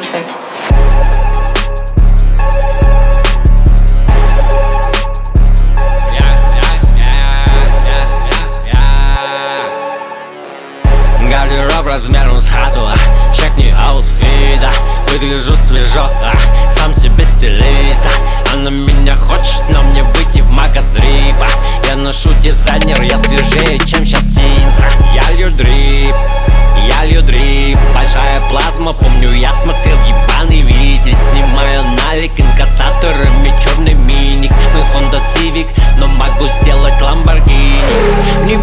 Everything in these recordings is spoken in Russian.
Hatred. Гардероб размером с хату, чекни аутфита. Выгляжу свежо, сам себе стилист. Она меня хочет, но мне выйти в Макастрипа. Я ношу дизайнер, я свежее, чем сейчас Тинса. Я лью дрип, большая плазма. Помню, я смотрел ебаный Витязь. Снимаю налик инкассаторами, черный миник. Мы Honda Civic, но могу сделать Lamborghini. Не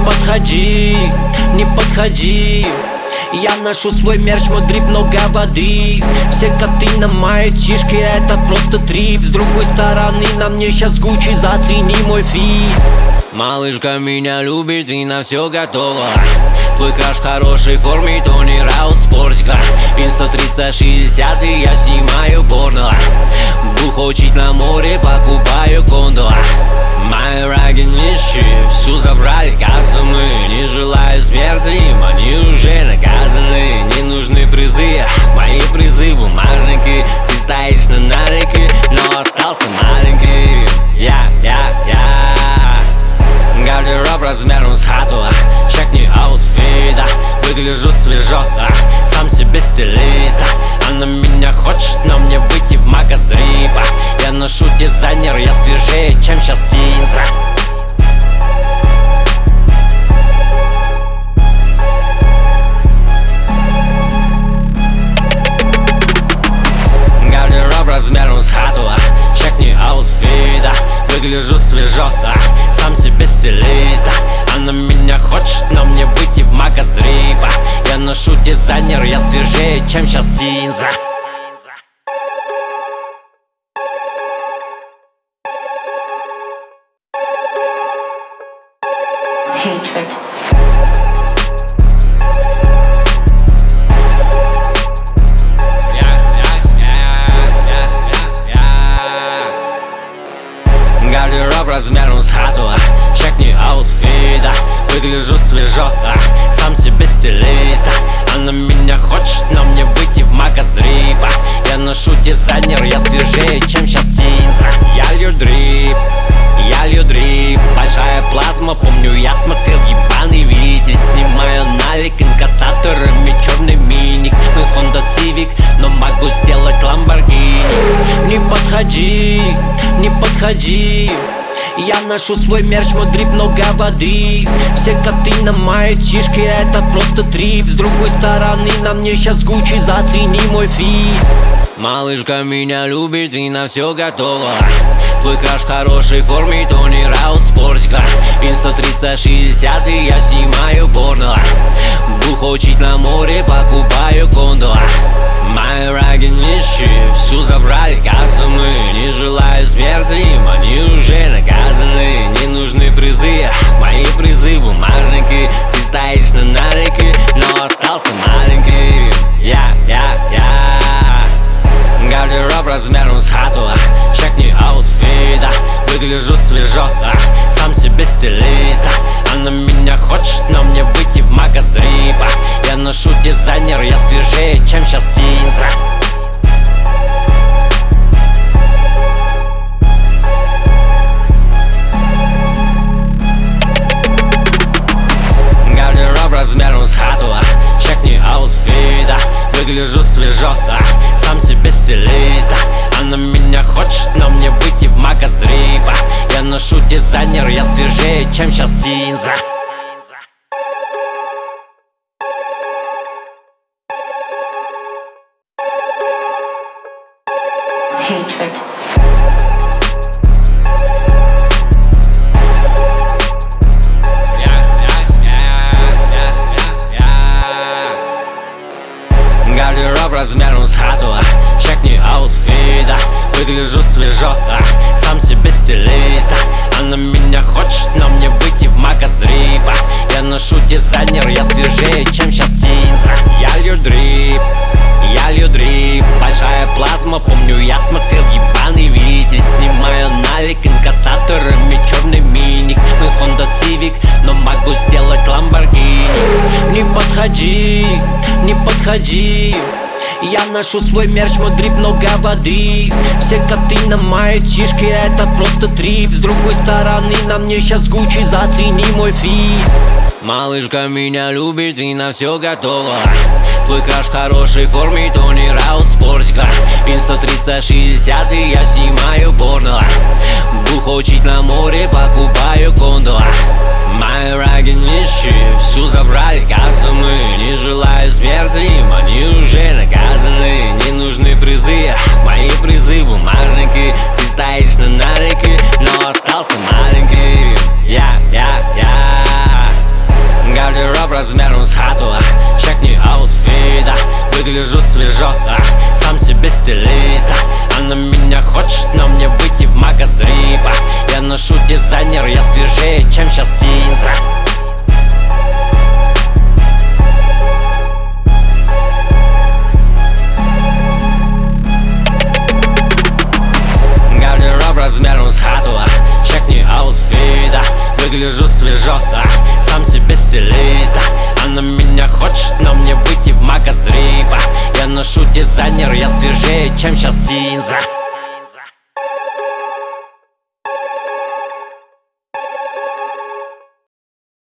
подходи, я ношу свой мерч, мой дрип, много воды. Все коты на моей чишке, это просто трип. С другой стороны, на мне сейчас Гуччи, зацени мой фит. Малышка меня любит и на все готова. Твой краш в хорошей форме, Тони Раут спортика. Инста 360 и я снимаю порно. Бух учить на море, покупаю кондо. Мои враги нищие, всю забрали кастомы. Не желаю смерти им, они уже наказаны. Не нужны призы, мои призы бумажники. Ты стоишь на налике, но остался маленький. Гардероб размером с хату, чекни аутфита. Выгляжу свежо, сам себе стилист. Она меня хочет, но мне выйти в Макастрипа. Я ношу дизайнер, я свежее, чем сейчас Тинса. Гардероб размером с хату, чекни аутфита. Выгляжу свежо, сам себе стилист. Она меня хочет, но мне выйти в Макастрипа. Я ношу дизайнер, я свежее, чем сейчас Тинса. Hatred. Гардероб размером с хату, чекни аутфита. Выгляжу свежо, сам себе стилист. Она меня хочет, но мне выйти в Макастрипа. Я ношу дизайнер, я свежее, чем сейчас Тинса. Я лью дрип, большая плазма. Помню, я смотрел ебаный Витязь. Снимаю налик инкассаторами, черный миник. Мы Honda Civic, но могу сделать Lamborghini. Не подходи, я ношу свой мерч, мой дрип, много воды. Все коты на моей чишке, это просто трип. С другой стороны, на мне сейчас Гуччи, зацени мой фит. Малышка меня любит и на все готова. Твой краш в хорошей форме, Тони Раут спортика. Инста 360 и я снимаю порно. Бух учить на море, покупаю кондо. Мои враги нищие, всю забрали кастомы. Не желаю смерти им, они уже наказаны. Не нужны призы, мои призы бумажники. Ты стоишь на налике, но остался маленький. Гардероб размером с хату, чекни аутфита. Выгляжу свежо, сам себе стилист. Она меня хочет, но мне выйти в Макастрипа. Я ношу дизайнер, я свежее, чем сейчас Тинса. Гардероб размером с хату, чекни аутфита. Выгляжу свежо, сам себе стилист. Она меня хочет, но мне выйти в Макастрипа. Я ношу дизайнер, я свежее, чем сейчас Тинса. Hatred. Гардероб размером с хату, чекни аутфита. Выгляжу свежо, сам себе стилист. Она меня хочет, но мне выйти в Макастрипа. Я ношу дизайнер, я свежее, чем сейчас Тинса. Я лью дрип, большая плазма. Помню, я смотрел ебаный Витязь. Снимаю налик инкассаторами, черный миник. Мы Honda Civic, но могу сделать Lamborghini. Не подходи, Я ношу свой мерч, мой дрип, много воды. Все коты на моей чишке, это просто трип. С другой стороны, на мне сейчас Гуччи, зацени мой фит. Малышка меня любит, ты на все готова. Твой краш в хорошей форме, Тони Раут спортика. Инста 360, и я снимаю порно. Буху чуть на море, покупаю кондо. Мои враги нищие, всю забрали кассу мы. Не желаю смерти им, они уже наказаны. Не нужны призы, мои призы бумажники. Ты стоишь на нарике, но остался маленький. Гардероб размером с хату, чекни аутфит. Выгляжу свежо, сам себе стилист. Она меня хочет, но мне выйти в магазрипа. Я ношу дизайнер, я свежее, чем сейчас Тинза. Гардероб размером с хату, чекни аутфит. Выгляжу свежо, сам себе стилист. Она меня хочет, но мне выйти в магазрипа. Я ношу дизайнер, я свежее, чем сейчас Тинза.